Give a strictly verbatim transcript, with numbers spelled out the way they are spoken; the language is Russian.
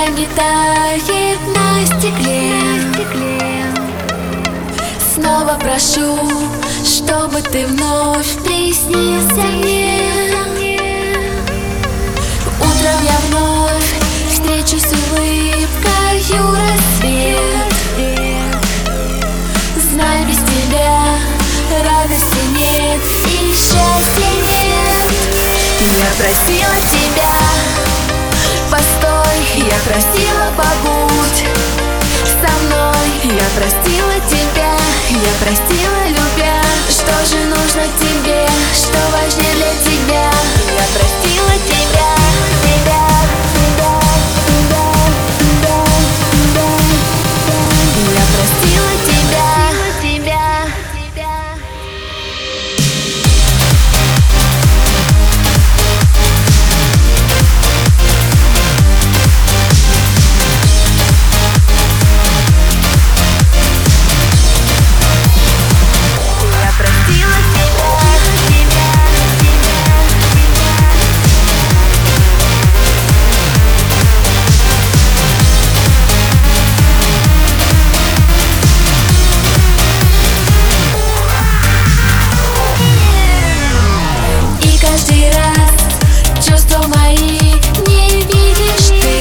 Время не тает на стекле. Снова прошу, чтобы ты вновь приснился мне. Утром я вновь встречу с улыбкою рассвет. Знай, без тебя радости нет и счастья нет. Я просила тебя, постой, я просила, побудь со мной. Я простила тебя, я простила, любя. Что же нужно тебе, что важнее для тебя?